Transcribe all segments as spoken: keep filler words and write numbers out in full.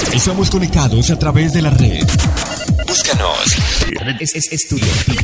Estamos conectados a través de la red. Búscanos. Es, es estudiantil.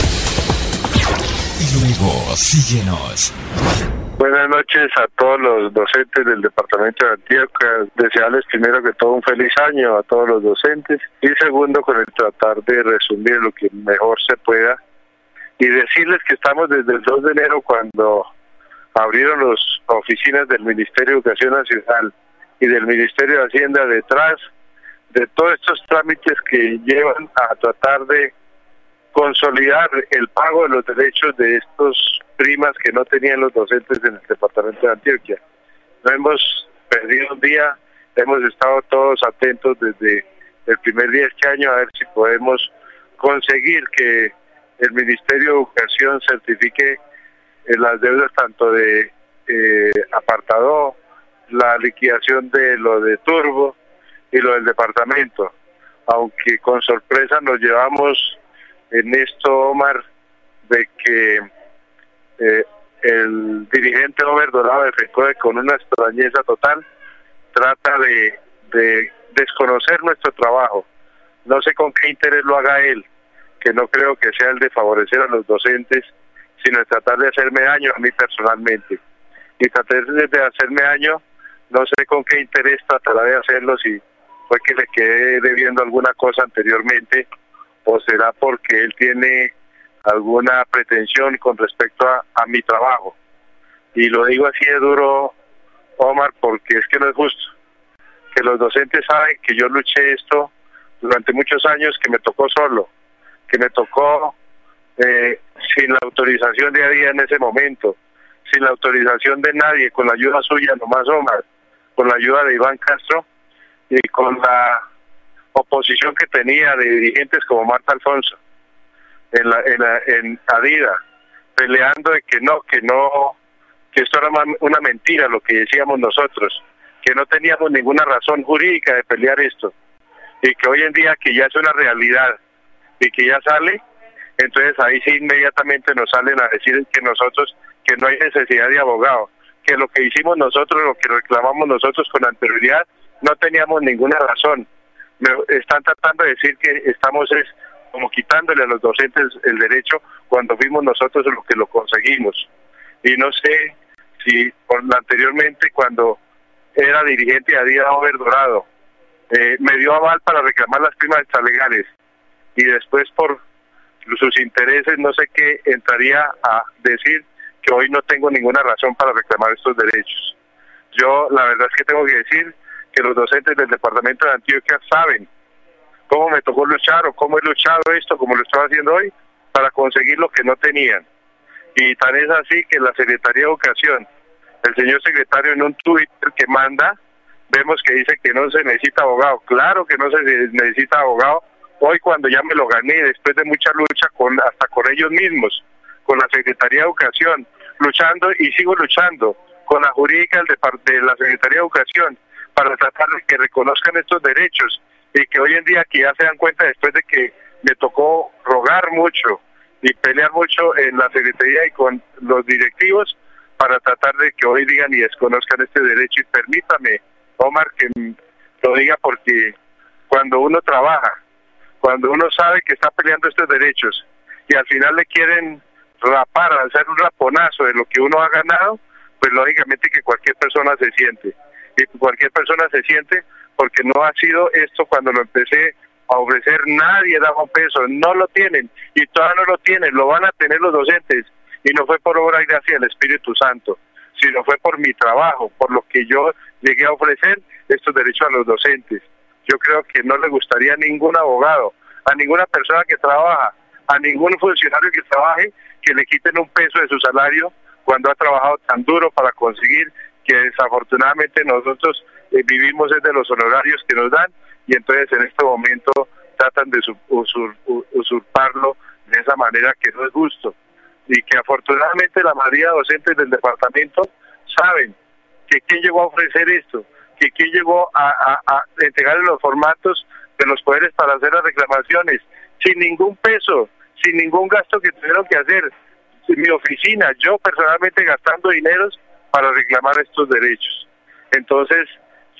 Y luego síguenos. Buenas noches a todos los docentes del departamento de Antioquia. Desearles primero que todo un feliz año a todos los docentes y segundo con el tratar de resumir lo que mejor se pueda y decirles que estamos desde el dos de enero cuando abrieron las oficinas del Ministerio de Educación Nacional y del Ministerio de Hacienda detrás de todos estos trámites que llevan a tratar de consolidar el pago de los derechos de estos primas que no tenían los docentes en el departamento de Antioquia. No hemos perdido un día, hemos estado todos atentos desde el primer día de este año a ver si podemos conseguir que el Ministerio de Educación certifique eh, las deudas tanto de eh, apartado, la liquidación de lo de Turbo y lo del departamento, aunque con sorpresa nos llevamos en esto, Omar, de que eh, el dirigente Over Dorado de FECODE, con una extrañeza total, trata de, de desconocer nuestro trabajo. No sé con qué interés lo haga él, que no creo que sea el de favorecer a los docentes, sino de tratar de hacerme daño a mí personalmente. Y tratar de hacerme daño, no sé con qué interés tratará de hacerlo, si fue que le quedé debiendo alguna cosa anteriormente, o será porque él tiene alguna pretensión con respecto a, a mi trabajo. Y lo digo así de duro, Omar, porque es que no es justo. Que los docentes saben que yo luché esto durante muchos años, que me tocó solo, que me tocó eh, sin la autorización de Adía en ese momento, sin la autorización de nadie, con la ayuda suya nomás, Omar, con la ayuda de Iván Castro y con la oposición que tenía de dirigentes como Marta Alfonso en la, en, la, en Adida, peleando de que no, que no, que esto era una mentira lo que decíamos nosotros, que no teníamos ninguna razón jurídica de pelear esto, y que hoy en día que ya es una realidad y que ya sale, entonces ahí sí inmediatamente nos salen a decir que nosotros, que no hay necesidad de abogado, que lo que hicimos nosotros, lo que reclamamos nosotros con anterioridad, no teníamos ninguna razón. Me están tratando de decir que estamos es como quitándole a los docentes el derecho cuando fuimos nosotros los que lo conseguimos. Y no sé si por, anteriormente cuando era dirigente de Adida Over Dorado, eh, me dio aval para reclamar las primas extralegales y después por sus intereses no sé qué entraría a decir que hoy no tengo ninguna razón para reclamar estos derechos. Yo la verdad es que tengo que decir que los docentes del departamento de Antioquia saben cómo me tocó luchar o cómo he luchado esto, como lo estoy haciendo hoy, para conseguir lo que no tenían. Y tan es así que la Secretaría de Educación, el señor secretario en un Twitter que manda, vemos que dice que no se necesita abogado. Claro que no se necesita abogado. Hoy cuando ya me lo gané, después de mucha lucha con hasta con ellos mismos, con la Secretaría de Educación, luchando y sigo luchando con la jurídica de la Secretaría de Educación, para tratar de que reconozcan estos derechos y que hoy en día que ya se dan cuenta después de que me tocó rogar mucho y pelear mucho en la Secretaría y con los directivos para tratar de que hoy digan y desconozcan este derecho. Y permítame, Omar, que lo diga porque cuando uno trabaja, cuando uno sabe que está peleando estos derechos y al final le quieren rapar, hacer un raponazo de lo que uno ha ganado, pues lógicamente que cualquier persona se siente. Y cualquier persona se siente porque no ha sido esto cuando lo empecé a ofrecer, nadie daba un peso, no lo tienen y todavía no lo tienen, lo van a tener los docentes y no fue por obra y gracia del Espíritu Santo, sino fue por mi trabajo, por lo que yo llegué a ofrecer estos derechos a los docentes. Yo creo que no le gustaría a ningún abogado, a ninguna persona que trabaja, a ningún funcionario que trabaje, que le quiten un peso de su salario cuando ha trabajado tan duro para conseguir, que desafortunadamente nosotros eh, vivimos desde los honorarios que nos dan y entonces en este momento tratan de usur, usurparlo de esa manera que no es justo y que afortunadamente la mayoría de docentes del departamento saben que quién llegó a ofrecer esto, que quién llegó a, a, a entregar los formatos de los poderes para hacer las reclamaciones sin ningún peso, sin ningún gasto que tuvieron que hacer en mi oficina, yo personalmente gastando dineros para reclamar estos derechos. Entonces,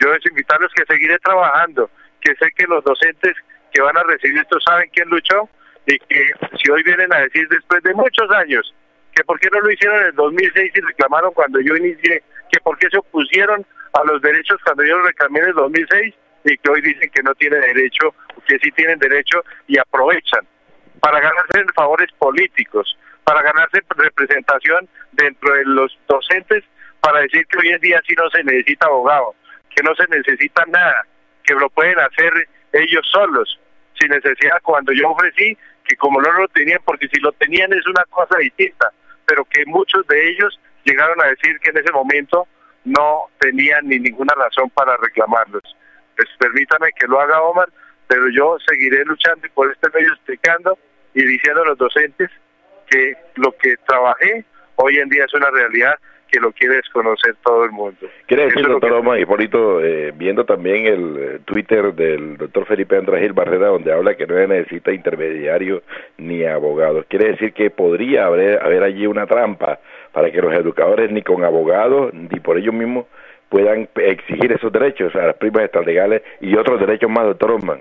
yo les invitarlos que seguiré trabajando, que sé que los docentes que van a recibir esto saben quién luchó, y que si hoy vienen a decir después de muchos años que por qué no lo hicieron en el dos mil seis y reclamaron cuando yo inicié, que por qué se opusieron a los derechos cuando yo lo reclamé en el dos mil seis, y que hoy dicen que no tienen derecho, que sí tienen derecho y aprovechan para ganarse favores políticos, para ganarse representación dentro de los docentes, para decir que hoy en día sí no se necesita abogado, que no se necesita nada, que lo pueden hacer ellos solos, sin necesidad, cuando yo ofrecí que como no lo tenían, porque si lo tenían es una cosa distinta, pero que muchos de ellos llegaron a decir que en ese momento no tenían ni ninguna razón para reclamarlos. Pues permítame que lo haga Omar, pero yo seguiré luchando y por este medio explicando y diciendo a los docentes que lo que trabajé hoy en día es una realidad que lo quiere desconocer todo el mundo. Quiere decir, doctor que... Omar Hipólito, eh, viendo también el eh, Twitter del doctor Felipe Andrés Gil Barrera, donde habla que no necesita intermediarios ni abogados, quiere decir que podría haber, haber allí una trampa para que los educadores ni con abogados ni por ellos mismos puedan exigir esos derechos a las primas extralegales y otros derechos más, doctor Omar.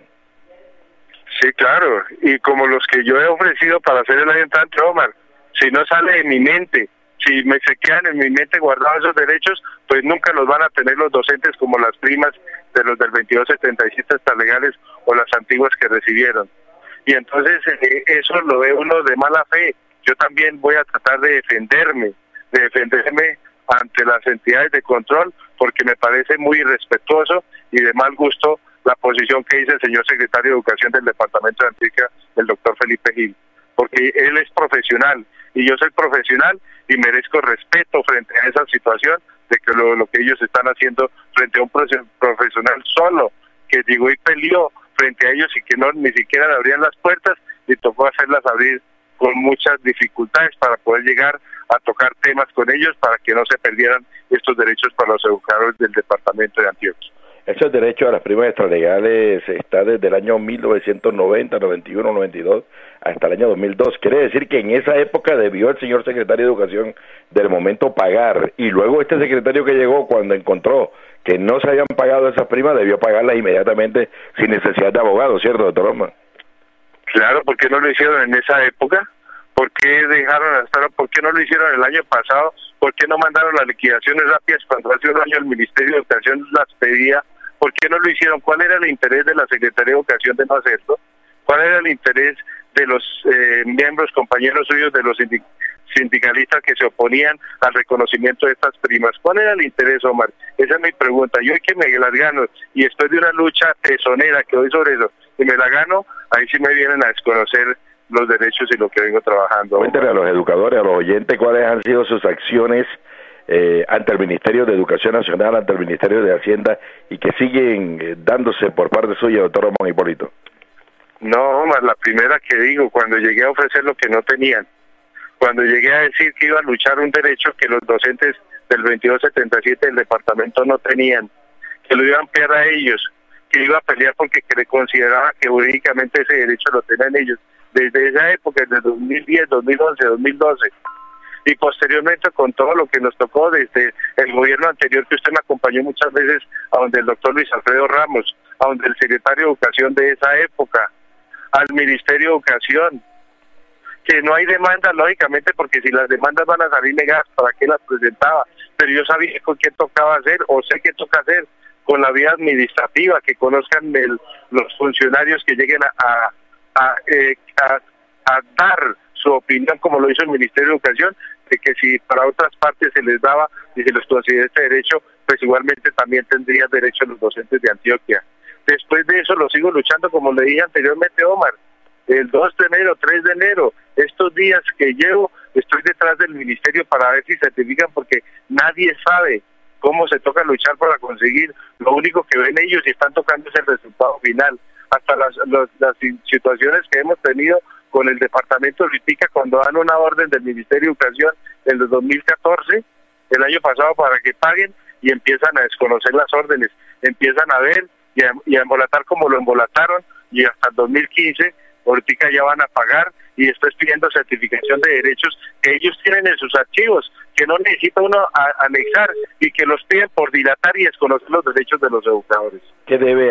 Sí, claro, y como los que yo he ofrecido para hacer el año entrante, Omar, si no sale de mi mente, si me se quedan en mi mente guardados esos derechos, pues nunca los van a tener los docentes como las primas de los del veintidós setenta y siete extralegales o las antiguas que recibieron. Y entonces eh, eso lo ve uno de mala fe. Yo también voy a tratar de defenderme, de defenderme ante las entidades de control, porque me parece muy irrespetuoso y de mal gusto la posición que dice el señor secretario de Educación del Departamento de Antioquia, el doctor Felipe Gil, porque él es profesional y yo soy profesional y merezco respeto frente a esa situación de que lo, lo que ellos están haciendo frente a un profesional solo, que llegó y peleó frente a ellos y que no ni siquiera le abrían las puertas y tocó hacerlas abrir con muchas dificultades para poder llegar a tocar temas con ellos para que no se perdieran estos derechos para los educadores del departamento de Antioquia. Esos derechos a las primas extralegales está desde el año mil novecientos noventa, noventa y uno, noventa y dos hasta el año dos mil dos. Quiere decir que en esa época debió el señor secretario de Educación del momento pagar, y luego este secretario que llegó, cuando encontró que no se habían pagado esas primas, debió pagarlas inmediatamente sin necesidad de abogado, ¿cierto, doctor Omar? Claro, ¿por qué no lo hicieron en esa época? ¿Por qué dejaron hasta ¿Por qué no lo hicieron el año pasado? ¿Por qué no mandaron las liquidaciones rápidas cuando hace un año el Ministerio de Educación las pedía? ¿Por qué no lo hicieron? ¿Cuál era el interés de la Secretaría de Educación de no hacerlo? ¿Cuál era el interés de los eh, miembros, compañeros suyos, de los sindic sindicalistas que se oponían al reconocimiento de estas primas? ¿Cuál era el interés, Omar? Esa es mi pregunta. Yo, que me las gano, y después de una lucha tesonera que doy sobre eso, y me la gano, ahí sí me vienen a desconocer los derechos y lo que vengo trabajando. Cuéntale a los educadores, a los oyentes, cuáles han sido sus acciones eh, ante el Ministerio de Educación Nacional, ante el Ministerio de Hacienda, y que siguen eh, dándose por parte suya, doctor Omar Hipólito. No, Omar, la primera que digo, cuando llegué a ofrecer lo que no tenían, cuando llegué a decir que iba a luchar un derecho que los docentes del veintidós setenta y siete del departamento no tenían, que lo iban a ampliar a ellos, que iba a pelear porque que consideraba que jurídicamente ese derecho lo tenían ellos, desde esa época, desde dos mil diez, dos mil once, dos mil doce, y posteriormente con todo lo que nos tocó desde el gobierno anterior, que usted me acompañó muchas veces, a donde el doctor Luis Alfredo Ramos, a donde el secretario de Educación de esa época, al Ministerio de Educación, que no hay demanda, lógicamente, porque si las demandas van a salir negadas, ¿para qué las presentaba? Pero yo sabía con qué tocaba hacer, o sé qué toca hacer, con la vía administrativa, que conozcan el, los funcionarios que lleguen a, a, a, eh, a, a dar su opinión, como lo hizo el Ministerio de Educación, de que si para otras partes se les daba y se les considera este derecho, pues igualmente también tendrían derecho los docentes de Antioquia. Después de eso lo sigo luchando, como le dije anteriormente, Omar, el dos de enero, tres de enero, estos días que llevo, estoy detrás del ministerio para ver si certifican, porque nadie sabe cómo se toca luchar para conseguir. Lo único que ven ellos y están tocando es el resultado final. Hasta las, las, las situaciones que hemos tenido con el departamento de Ritica, cuando dan una orden del Ministerio de Educación en el dos mil catorce, el año pasado, para que paguen, y empiezan a desconocer las órdenes, empiezan a ver y a, y a embolatar como lo embolataron, y hasta el dos mil quince, ahorita ya van a pagar, y después pidiendo certificación de derechos que ellos tienen en sus archivos, que no necesita uno a, anexar y que los piden por dilatar y desconocer los derechos de los educadores. ¿Qué debe